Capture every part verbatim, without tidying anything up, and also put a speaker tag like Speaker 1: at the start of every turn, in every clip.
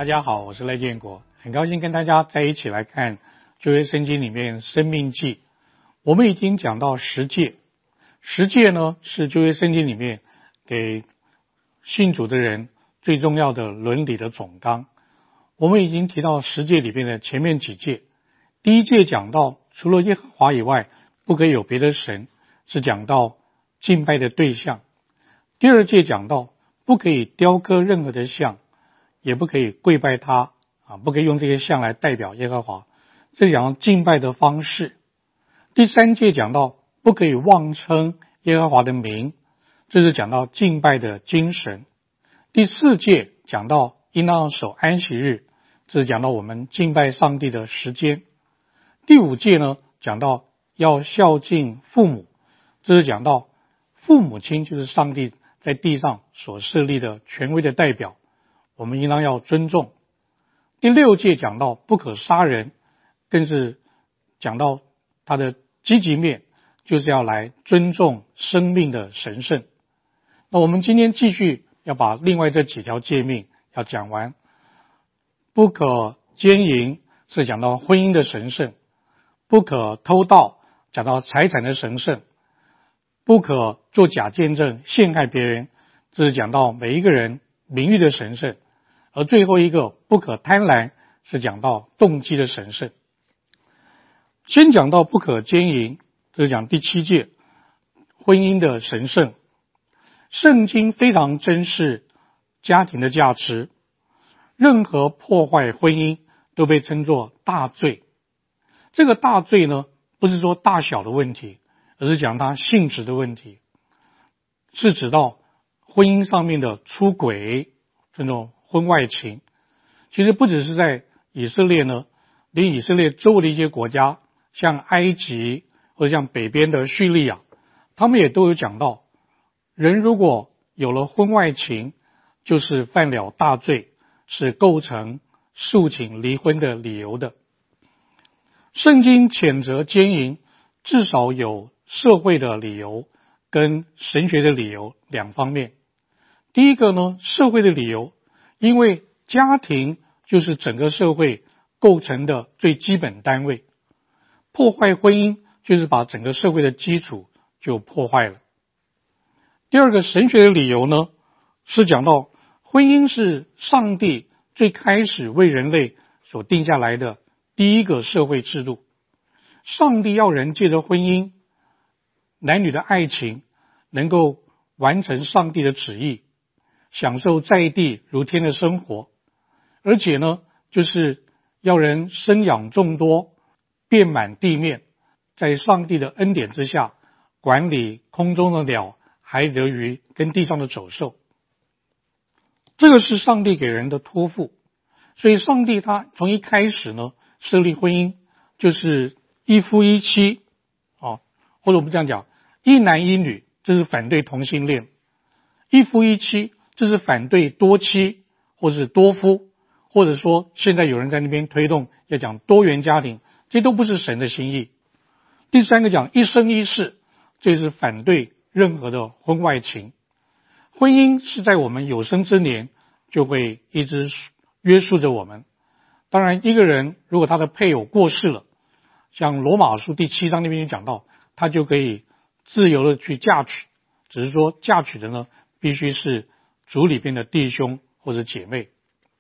Speaker 1: 大家好，我是赖建国，很高兴跟大家在一起来看旧约圣经里面生命记。我们已经讲到十诫，十诫呢是旧约圣经里面给信主的人最重要的伦理的总纲。我们已经提到十诫里面的前面几诫，第一诫讲到除了耶和华以外不可以有别的神，是讲到敬拜的对象。第二诫讲到不可以雕刻任何的像，也不可以跪拜他啊，不可以用这些像来代表耶和华，这是讲到敬拜的方式。第三诫讲到不可以妄称耶和华的名，这是讲到敬拜的精神。第四诫讲到应当守安息日，这是讲到我们敬拜上帝的时间。第五诫呢讲到要孝敬父母，这是讲到父母亲就是上帝在地上所设立的权威的代表，我们应当要尊重。第六诫讲到不可杀人，更是讲到它的积极面，就是要来尊重生命的神圣。那我们今天继续要把另外这几条诫命要讲完。不可奸淫是讲到婚姻的神圣，不可偷盗讲到财产的神圣，不可做假见证陷害别人，这是讲到每一个人名誉的神圣。而最后一个不可贪婪是讲到动机的神圣。先讲到不可奸淫，这是讲第七诫婚姻的神圣。圣经非常珍视家庭的价值，任何破坏婚姻都被称作大罪。这个大罪呢，不是说大小的问题，而是讲它性质的问题，是指到婚姻上面的出轨，这种婚外情。其实不只是在以色列呢，连以色列周围的一些国家，像埃及或者像北边的叙利亚，他们也都有讲到，人如果有了婚外情，就是犯了大罪，是构成诉请离婚的理由的。圣经谴责奸淫，至少有社会的理由跟神学的理由两方面。第一个呢，社会的理由，因为家庭就是整个社会构成的最基本单位，破坏婚姻就是把整个社会的基础就破坏了。第二个神学的理由呢，是讲到婚姻是上帝最开始为人类所定下来的第一个社会制度。上帝要人借着婚姻，男女的爱情能够完成上帝的旨意，享受在地如天的生活，而且呢，就是要人生养众多，遍满地面，在上帝的恩典之下，管理空中的鸟、海里的鱼跟地上的走兽。这个是上帝给人的托付，所以上帝他从一开始呢，设立婚姻就是一夫一妻，哦，或者我们这样讲，一男一女，这是反对同性恋；一夫一妻，这是反对多妻或是多夫，或者说现在有人在那边推动要讲多元家庭，这都不是神的心意。第三个讲一生一世，这是反对任何的婚外情。婚姻是在我们有生之年就会一直约束着我们。当然一个人如果他的配偶过世了，像罗马书第七章那边就讲到，他就可以自由的去嫁娶，只是说嫁娶的呢必须是主里边的弟兄或者姐妹。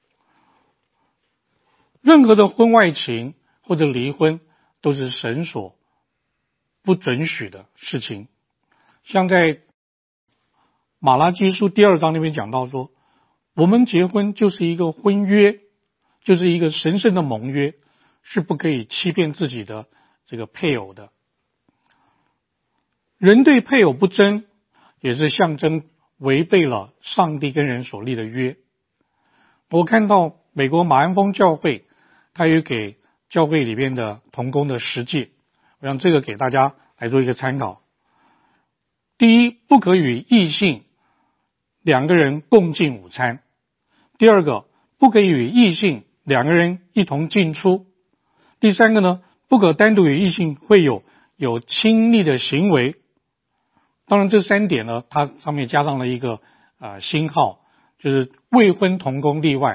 Speaker 1: 任何的婚外情或者离婚都是神所不准许的事情。像在马拉基书第二章那边讲到说，我们结婚就是一个婚约，就是一个神圣的盟约，是不可以欺骗自己的这个配偶的。人对配偶不贞，也是象征违背了上帝跟人所立的约。我看到美国马鞍峰教会，他有给教会里边的同工的十诫，我让这个给大家来做一个参考。第一，不可与异性两个人共进午餐；第二个，不可以与异性两个人一同进出；第三个呢，不可单独与异性会有有亲密的行为。当然这三点呢，它上面加上了一个呃星号，就是未婚同工例外，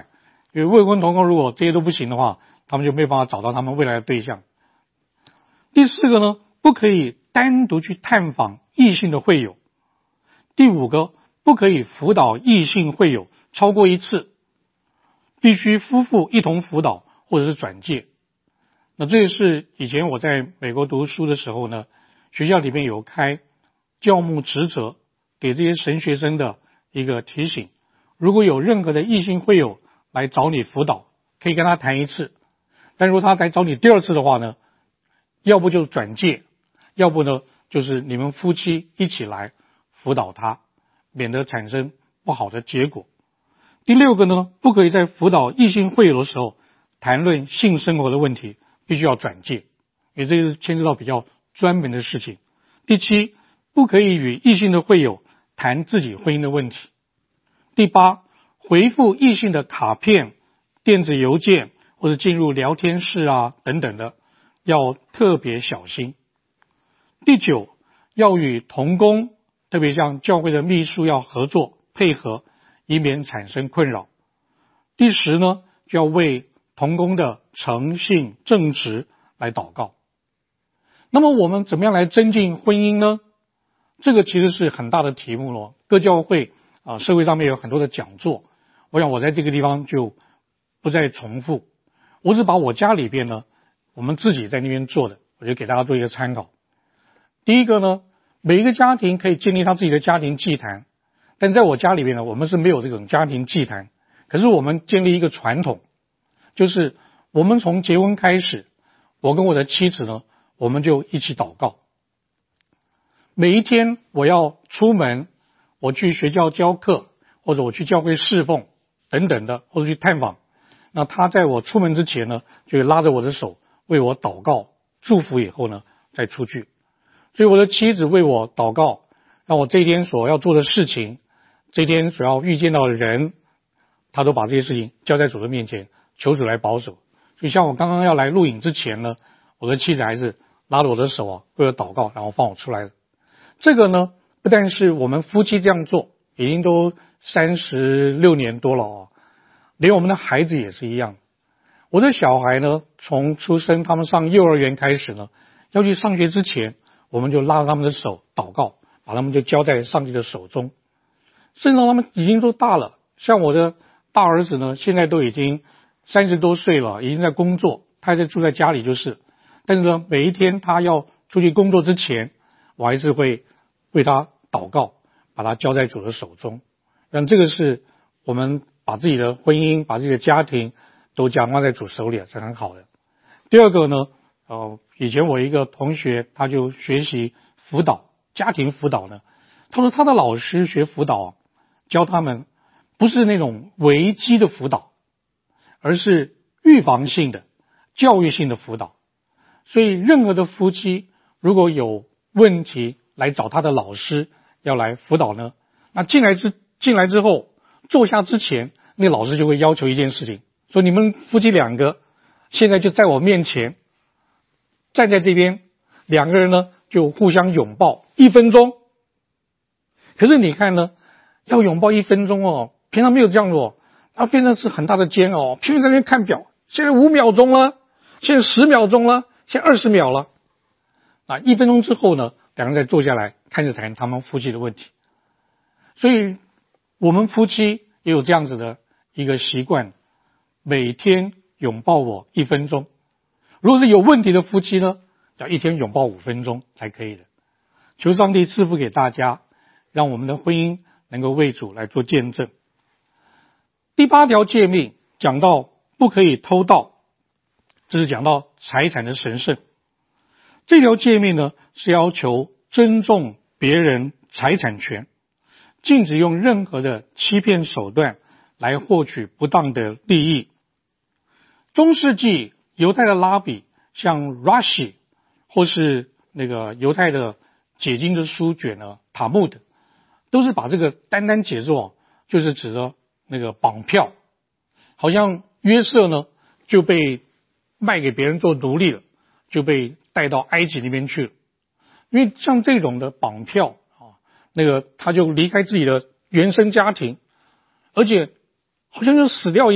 Speaker 1: 因为未婚同工如果这些都不行的话，他们就没有办法找到他们未来的对象。第四个呢，不可以单独去探访异性的会友。第五个，不可以辅导异性会友超过一次，必须夫妇一同辅导或者是转介。那这也是以前我在美国读书的时候呢，学校里面有开教牧职责给这些神学生的一个提醒，如果有任何的异性会友来找你辅导，可以跟他谈一次，但如果他来找你第二次的话呢，要不就是转介，要不呢就是你们夫妻一起来辅导他，免得产生不好的结果。第六个呢，不可以在辅导异性会友的时候谈论性生活的问题，必须要转介，因为这个牵涉到比较专门的事情。第七，不可以与异性的会友谈自己婚姻的问题。第八，回复异性的卡片、电子邮件或者进入聊天室啊等等的，要特别小心。第九，要与同工，特别像教会的秘书要合作配合，以免产生困扰。第十呢，就要为同工的诚信正直来祷告。那么我们怎么样来增进婚姻呢？这个其实是很大的题目咯，各教会啊、呃，社会上面有很多的讲座，我想我在这个地方就不再重复，我只把我家里边呢，我们自己在那边做的，我就给大家做一个参考。第一个呢，每一个家庭可以建立他自己的家庭祭坛，但在我家里边呢，我们是没有这种家庭祭坛，可是我们建立一个传统，就是我们从结婚开始，我跟我的妻子呢，我们就一起祷告。每一天我要出门，我去学校教课，或者我去教会侍奉等等的，或者去探访，那他在我出门之前呢，就拉着我的手为我祷告祝福，以后呢再出去。所以我的妻子为我祷告，让我这一天所要做的事情，这一天所要遇见到的人，他都把这些事情交在主的面前，求主来保守。所以像我刚刚要来录影之前呢，我的妻子还是拉着我的手啊，为我祷告，然后放我出来了。这个呢，不但是我们夫妻这样做，已经都三十六年多了哦，连我们的孩子也是一样。我的小孩呢，从出生他们上幼儿园开始呢，要去上学之前，我们就拉着他们的手祷告，把他们就交在上帝的手中。甚至他们已经都大了，像我的大儿子呢，现在都已经三十多岁了，已经在工作，他还在住在家里就是。但是呢，每一天他要出去工作之前，我还是会为他祷告，把他交在主的手中。让这个是我们把自己的婚姻，把自己的家庭都交放在主手里，是很好的。第二个呢，呃，以前我一个同学，他就学习辅导，家庭辅导呢，他说他的老师学辅导，教他们不是那种危机的辅导，而是预防性的、教育性的辅导。所以任何的夫妻如果有问题来找他的老师要来辅导呢，那进来之进来之后坐下之前，那老师就会要求一件事情，说你们夫妻两个现在就在我面前站在这边，两个人呢就互相拥抱一分钟。可是你看呢，要拥抱一分钟哦，平常没有这样做，他变成是很大的煎熬，平时在那边看表，现在五秒钟了，现在十秒钟了，现在二十秒了。啊，一分钟之后呢，两个人再坐下来开始谈他们夫妻的问题。所以我们夫妻也有这样子的一个习惯，每天拥抱我一分钟。如果是有问题的夫妻呢，要一天拥抱五分钟才可以的。求上帝赐福给大家，让我们的婚姻能够为主来做见证。第八条诫命讲到不可以偷盗，这是讲到财产的神圣。这条诫命呢，是要求尊重别人财产权，禁止用任何的欺骗手段来获取不当的利益。中世纪犹太的拉比，像 Rashi 或是那个犹太的解经的书卷呢，塔木德，都是把这个单单解作就是指的那个绑票，好像约瑟呢就被卖给别人做奴隶了，就被带到埃及那边去了。因为像这种的绑票啊，那个他就离开自己的原生家庭，而且好像就死掉一样，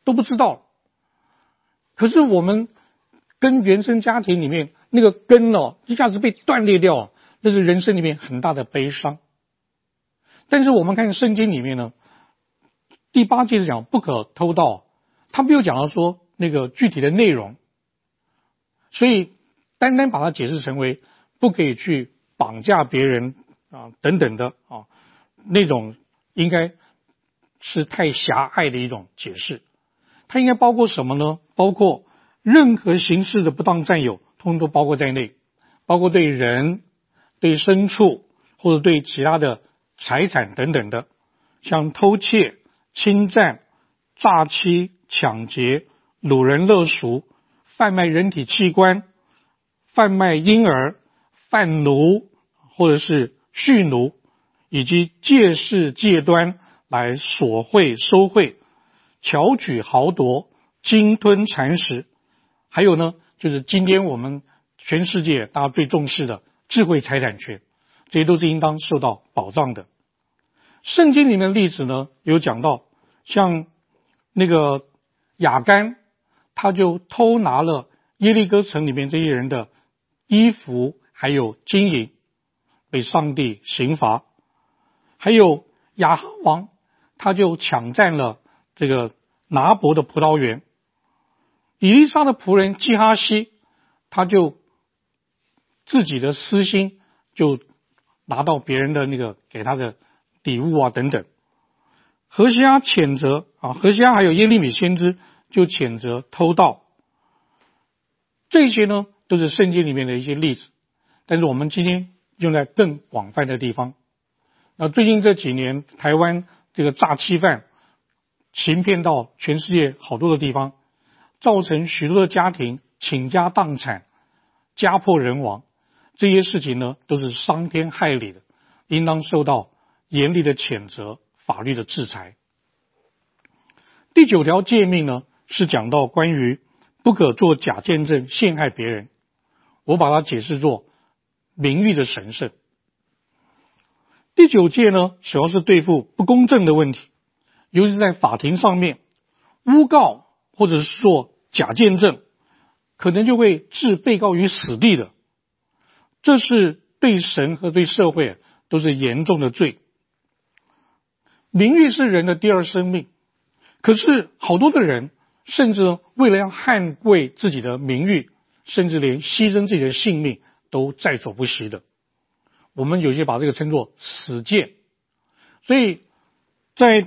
Speaker 1: 都不知道。可是我们跟原生家庭里面那个根哦，一下子被断裂掉，那是人生里面很大的悲伤。但是我们看圣经里面呢，第八节是讲不可偷盗，他没有讲到说那个具体的内容，所以单单把它解释成为不可以去绑架别人啊等等的啊，那种应该是太狭隘的一种解释。它应该包括什么呢？包括任何形式的不当占有，通通都包括在内，包括对人、对牲畜或者对其他的财产等等的，像偷窃、侵占、诈欺、抢劫、掳人勒赎、贩卖人体器官、贩卖婴儿、贩奴或者是蓄奴，以及借势借端来索贿收贿、巧取豪夺、鲸吞蚕食，还有呢，就是今天我们全世界大家最重视的智慧财产权，这些都是应当受到保障的。圣经里面的例子呢，有讲到像那个亚干，他就偷拿了耶利哥城里面这些人的衣服还有金银，被上帝刑罚。还有亚哈王，他就抢占了这个拿伯的葡萄园。以利沙的仆人基哈西，他就自己的私心，就拿到别人的那个给他的礼物啊等等。何西阿谴责啊，何西阿还有耶利米先知就谴责偷盗。这些呢都是圣经里面的一些例子，但是我们今天用在更广泛的地方。那最近这几年，台湾这个诈欺犯行骗到全世界好多的地方，造成许多的家庭倾家荡产、家破人亡，这些事情呢都是伤天害理的，应当受到严厉的谴责、法律的制裁。第九条诫命呢是讲到关于不可做假见证陷害别人，我把它解释作名誉的神圣。第九诫呢主要是对付不公正的问题，尤其是在法庭上面，诬告或者是做假见证，可能就会置被告于死地的，这是对神和对社会都是严重的罪。名誉是人的第二生命，可是好多的人甚至为了要捍卫自己的名誉，甚至连牺牲自己的性命都在所不惜的。我们有些把这个称作死谏。所以在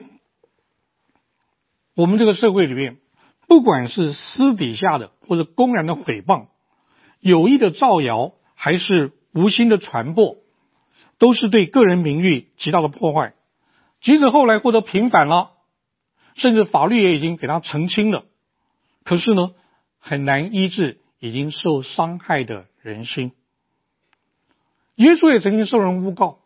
Speaker 1: 我们这个社会里面，不管是私底下的或者公然的诽谤，有意的造谣还是无心的传播，都是对个人名誉极大的破坏。即使后来获得平反了，甚至法律也已经给他澄清了，可是呢很难医治已经受伤害的人心。耶稣也曾经受人诬告，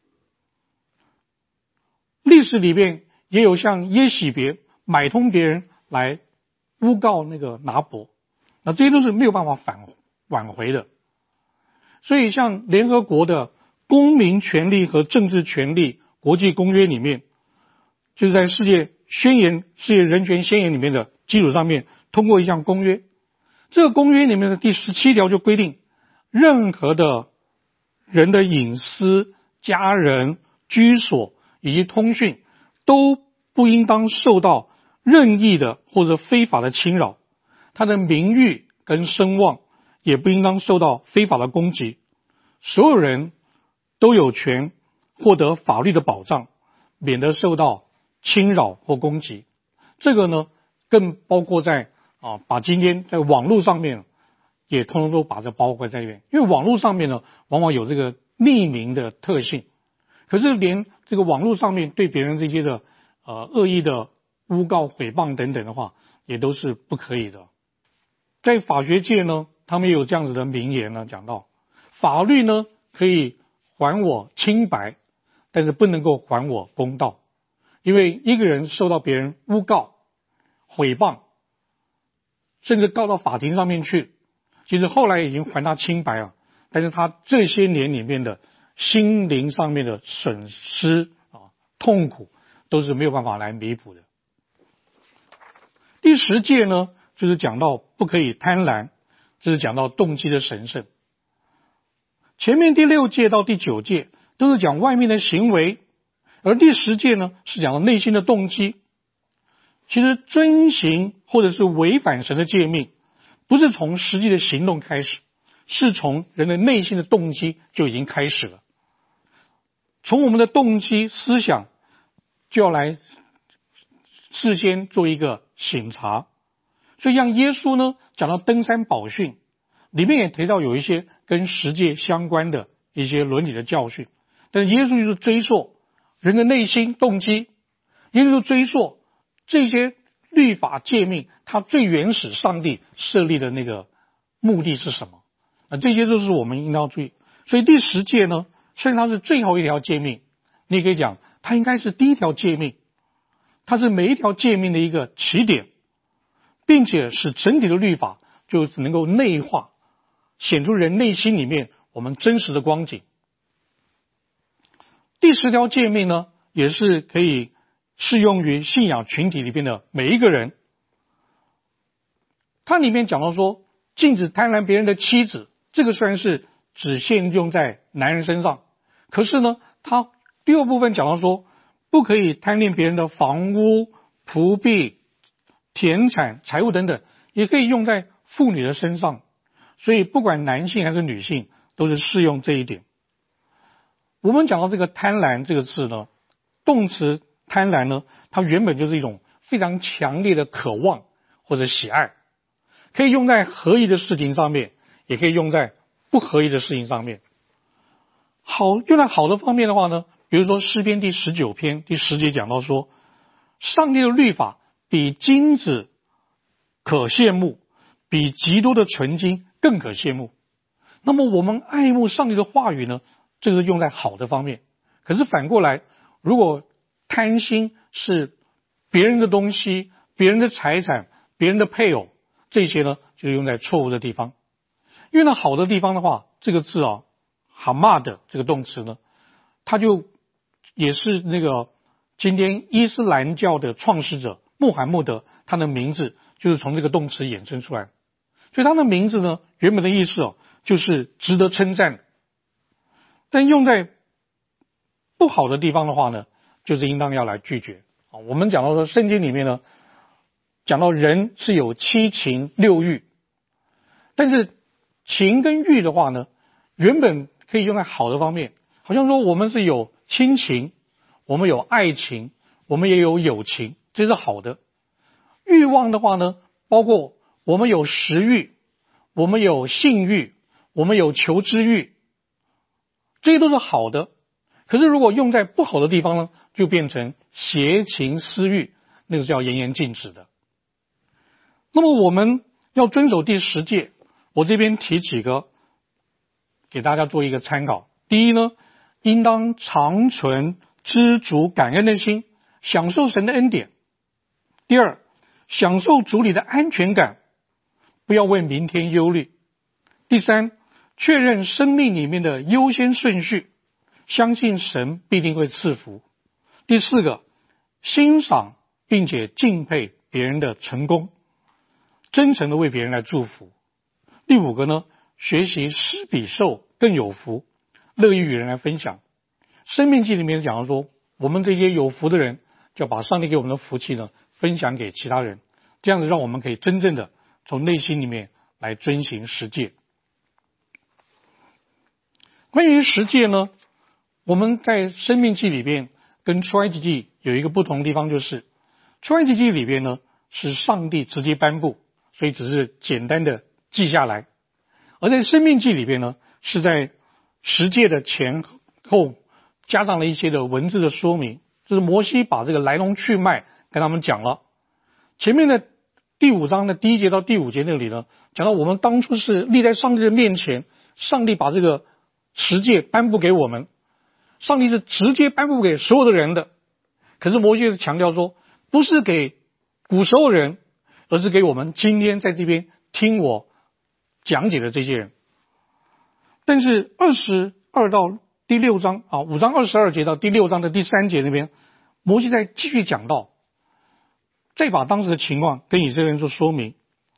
Speaker 1: 历史里面也有像耶洗别买通别人来诬告那个拿伯，那这些都是没有办法反挽回的。所以像联合国的公民权利和政治权利国际公约里面，就是在世界宣言世界人权宣言里面的基础上面通过一项公约。这个公约里面的第十七条就规定，任何的人的隐私、家人、居所以及通讯都不应当受到任意的或者非法的侵扰，他的名誉跟声望也不应当受到非法的攻击。所有人都有权获得法律的保障，免得受到侵扰或攻击。这个呢更包括在啊，把今天在网络上面也通通都把这包括在里面。因为网络上面呢往往有这个匿名的特性，可是连这个网络上面对别人这些的呃恶意的诬告诽谤等等的话也都是不可以的。在法学界呢，他们也有这样子的名言呢，讲到法律呢可以还我清白，但是不能够还我公道。因为一个人受到别人诬告诽谤，甚至告到法庭上面去，其实后来已经还他清白了，但是他这些年里面的心灵上面的损失啊、痛苦都是没有办法来弥补的。 第十诫呢，就是讲到不可以贪婪，这是讲到动机的神圣。前面第六诫到第九诫都是讲外面的行为，而第十诫呢是讲到内心的动机。其实遵行或者是违反神的诫命，不是从实际的行动开始，是从人的内心的动机就已经开始了。从我们的动机思想就要来事先做一个省察。所以像耶稣呢讲到登山宝训，里面也提到有一些跟十诫相关的一些伦理的教训，但是耶稣就是追溯人的内心动机，耶稣就追溯这些律法诫命它最原始上帝设立的那个目的是什么。那这些都是我们应当注意。所以第十诫呢，虽然它是最后一条诫命，你也可以讲它应该是第一条诫命，它是每一条诫命的一个起点，并且使整体的律法就能够内化，显出人内心里面我们真实的光景。第十条诫命呢，也是可以适用于信仰群体里面的每一个人。它里面讲到说，禁止贪婪别人的妻子，这个虽然是只限用在男人身上，可是呢，它第二部分讲到说，不可以贪恋别人的房屋、仆婢、田产、财物等等，也可以用在妇女的身上。所以不管男性还是女性，都是适用这一点。我们讲到这个贪婪这个字呢，动词贪婪呢，它原本就是一种非常强烈的渴望或者喜爱，可以用在合宜的事情上面，也可以用在不合宜的事情上面。好，用在好的方面的话呢，比如说诗篇第十九篇第十节讲到说，上帝的律法比金子可羡慕，比极多的纯金更可羡慕。那么我们爱慕上帝的话语呢，这个是用在好的方面。可是反过来，如果贪心是别人的东西、别人的财产、别人的配偶，这些呢就用在错误的地方。用在好的地方的话，这个字啊，哈玛的这个动词呢，它就也是那个今天伊斯兰教的创始者穆罕默德，他的名字就是从这个动词衍生出来的。所以他的名字呢，原本的意思哦，就是值得称赞。但用在不好的地方的话呢，就是应当要来拒绝。我们讲到说，圣经里面呢，讲到人是有七情六欲，但是情跟欲的话呢，原本可以用在好的方面，好像说我们是有亲情，我们有爱情，我们也有友情，这是好的。欲望的话呢，包括我们有食欲，我们有性欲，我们有求知欲，这些都是好的。可是如果用在不好的地方呢，就变成邪情私欲，那个是要严严禁止的。那么我们要遵守第十诫，我这边提几个给大家做一个参考。第一呢，应当常存知足感恩的心，享受神的恩典。第二，享受主里的安全感，不要为明天忧虑。第三，确认生命里面的优先顺序，相信神必定会赐福。第四个，欣赏并且敬佩别人的成功，真诚的为别人来祝福。第五个呢，学习施比受更有福，乐意与人来分享。生命记里面讲到说，我们这些有福的人，就要把上帝给我们的福气呢分享给其他人，这样子让我们可以真正的从内心里面来遵行十诫。关于十诫呢，我们在生命记里边跟出埃及记有一个不同的地方，就是出埃及记里边呢是上帝直接颁布，所以只是简单的记下来，而在生命记里边呢是在十诫的前后加上了一些的文字的说明，就是摩西把这个来龙去脉跟他们讲了。前面的第五章的第一节到第五节那里呢，讲到我们当初是立在上帝的面前，上帝把这个十诫颁布给我们，上帝是直接颁布给所有的人的。可是摩西是强调说，不是给古时候人，而是给我们今天在这边听我讲解的这些人。但是二十二到第六章啊，五章二十二节到第六章的第三节那边，摩西在继续讲到， 再把当时的情况跟以色列人做说明。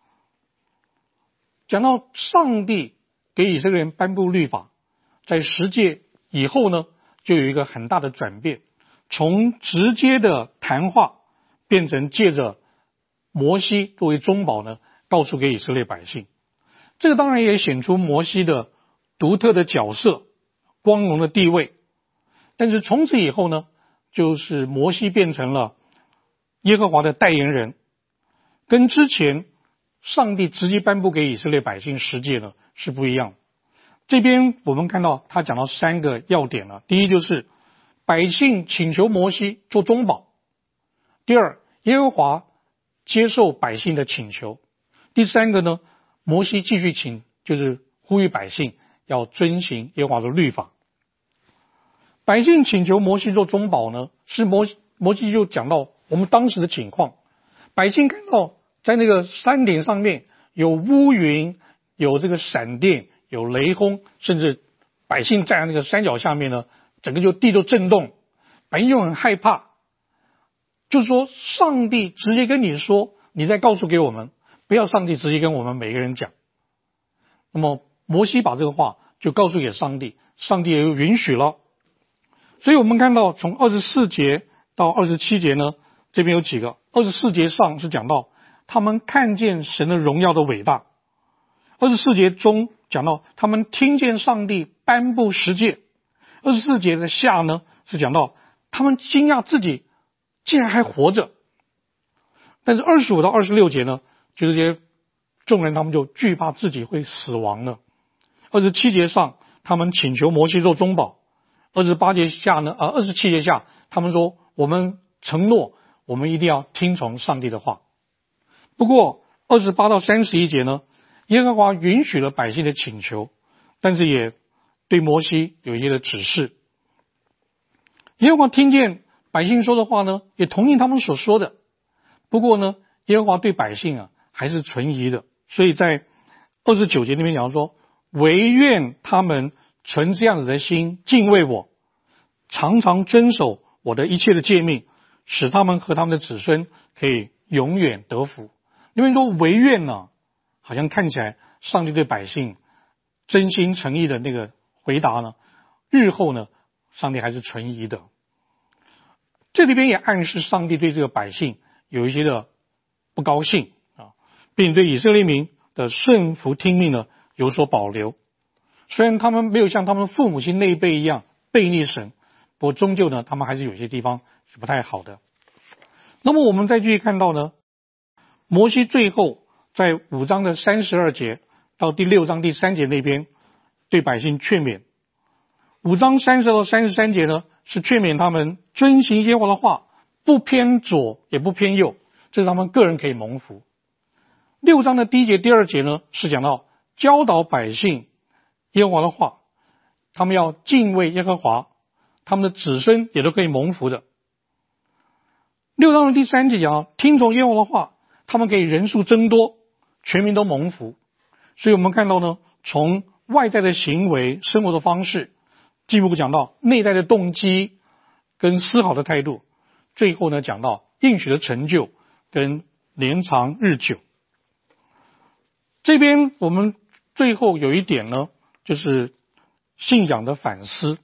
Speaker 1: 讲到上帝给以色列人颁布律法，在十诫以后呢，就有一个很大的转变，从直接的谈话变成借着摩西作为中保呢，告诉给以色列百姓。这个当然也显出摩西的独特的角色、光荣的地位。但是从此以后呢，就是摩西变成了耶和华的代言人，跟之前上帝直接颁布给以色列百姓十诫呢是不一样的。这边我们看到他讲到三个要点了，第一就是百姓请求摩西做中保，第二耶和华接受百姓的请求，第三个呢，摩西继续请，就是呼吁百姓要遵行耶和华的律法。百姓请求摩西做中保呢，是摩摩西就讲到我们当时的情况，百姓看到在那个山顶上面有乌云，有这个闪电，有雷轰，甚至百姓站在那个山脚下面呢，整个就地都震动，百姓就很害怕。就是说上帝直接跟你说，你再告诉给我们，不要上帝直接跟我们每个人讲。那么摩西把这个话就告诉给上帝，上帝也就允许了。所以我们看到从二十四节到二十七节呢，这边有几个。二十四节上是讲到他们看见神的荣耀的伟大，二十四节中讲到他们听见上帝颁布十诫，二十四节的下呢是讲到他们惊讶自己竟然还活着。但是二十五到二十六节呢，就这些众人他们就惧怕自己会死亡了。二十七节上他们请求摩西做中保，二十八节下呢，呃，二十七节下他们说我们承诺我们一定要听从上帝的话。不过二十八到三十一节呢，耶和华允许了百姓的请求，但是也对摩西有一些的指示。耶和华听见百姓说的话呢，也同意他们所说的。不过呢，耶和华对百姓啊还是存疑的，所以在二十九节那边讲说，惟愿他们存这样子的心，敬畏我，常常遵守我的一切的诫命，使他们和他们的子孙可以永远得福。因为说惟愿呢，好像看起来上帝对百姓真心诚意的那个回答呢，日后呢，上帝还是存疑的。这里边也暗示上帝对这个百姓有一些的不高兴啊，并对以色列民的顺服听命呢有所保留。虽然他们没有像他们父母亲那一辈一样背逆神，不过终究呢，他们还是有些地方是不太好的。那么我们再继续看到呢，摩西最后在五章的三十二节到第六章第三节那边对百姓劝勉。五章三十到三十三节呢，是劝勉他们遵行耶和华的话，不偏左也不偏右，这是他们个人可以蒙福。六章的第一节第二节呢，是讲到教导百姓耶和华的话，他们要敬畏耶和华，他们的子孙也都可以蒙福的。六章的第三节讲听从耶和华的话，他们可以人数增多，全民都蒙福。所以我们看到呢，从外在的行为生活的方式，进一步讲到内在的动机跟思考的态度，最后呢讲到应许的成就跟年长日久。这边我们最后有一点呢，就是信仰的反思。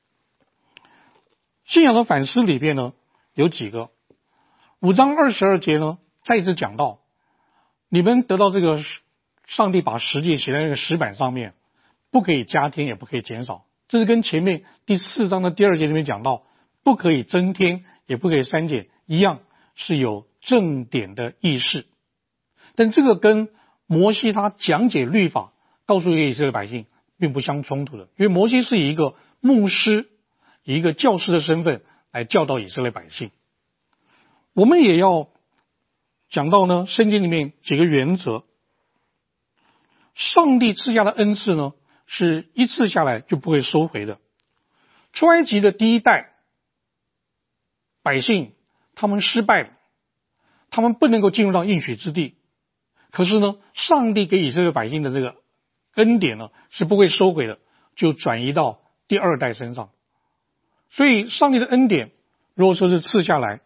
Speaker 1: 信仰的反思里边呢有几个，五章二十二节呢再一次讲到，你们得到这个上帝把十诫写在那个石板上面，不可以加添也不可以减少，这是跟前面第四章的第二节里面讲到不可以增添也不可以删减一样，是有正点的意识。但这个跟摩西他讲解律法告诉以色列百姓并不相冲突的，因为摩西是以一个牧师以一个教师的身份来教导以色列百姓。我们也要讲到呢圣经里面几个原则。上帝赐下的恩赐呢，是一次下来就不会收回的。出埃及的第一代百姓他们失败了，他们不能够进入到应许之地，可是呢上帝给以色列百姓的这个恩典呢是不会收回的，就转移到第二代身上。所以上帝的恩典如果说是赐下来，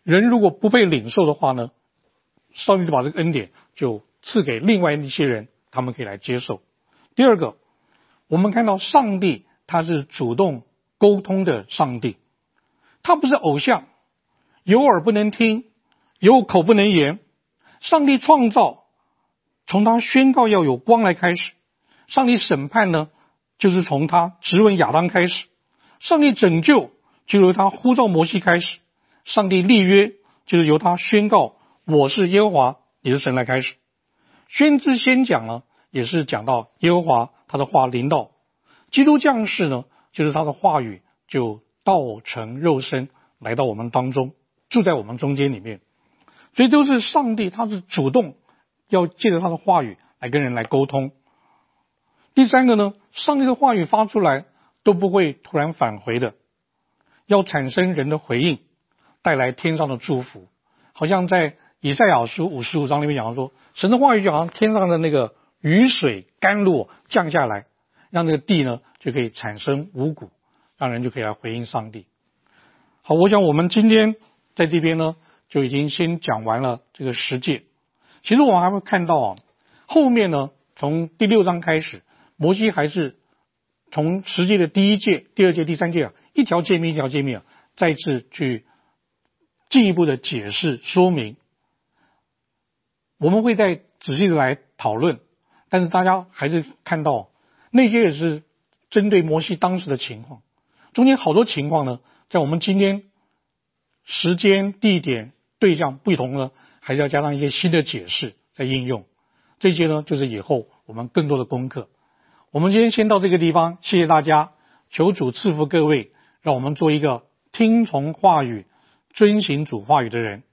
Speaker 1: 人如果不被领受的话呢，上帝就把这个恩典就赐给另外一些人，他们可以来接受。第二个，我们看到上帝他是主动沟通的上帝，他不是偶像，有耳不能听，有口不能言。上帝创造，从他宣告要有光来开始；上帝审判呢，就是从他质问亚当开始；上帝拯救，就由他呼召摩西开始；上帝立约，就是由他宣告我是耶和华你是神来开始。宣之先讲呢，也是讲到耶和华他的话临到基督降世呢，就是他的话语就道成肉身来到我们当中，住在我们中间里面。所以都是上帝他是主动要借着他的话语来跟人来沟通。第三个呢，上帝的话语发出来都不会突然返回的，要产生人的回应，带来天上的祝福。好像在以赛亚书五十五章里面讲说，神的话语就好像天上的那个雨水甘露降下来，让这个地呢就可以产生五谷，让人就可以来回应上帝。好，我想我们今天在这边呢就已经先讲完了这个十诫。其实我们还会看到啊，后面呢从第六章开始，摩西还是从十诫的第一诫、第二诫、第三诫啊，一条诫命一条诫命啊，再次去进一步的解释说明。我们会再仔细的来讨论，但是大家还是看到那些也是针对摩西当时的情况，中间好多情况呢，在我们今天时间、地点、对象不同呢，还是要加上一些新的解释在应用。这些呢，就是以后我们更多的功课。我们今天先到这个地方，谢谢大家，求主赐福各位，让我们做一个听从话语、遵行主话语的人。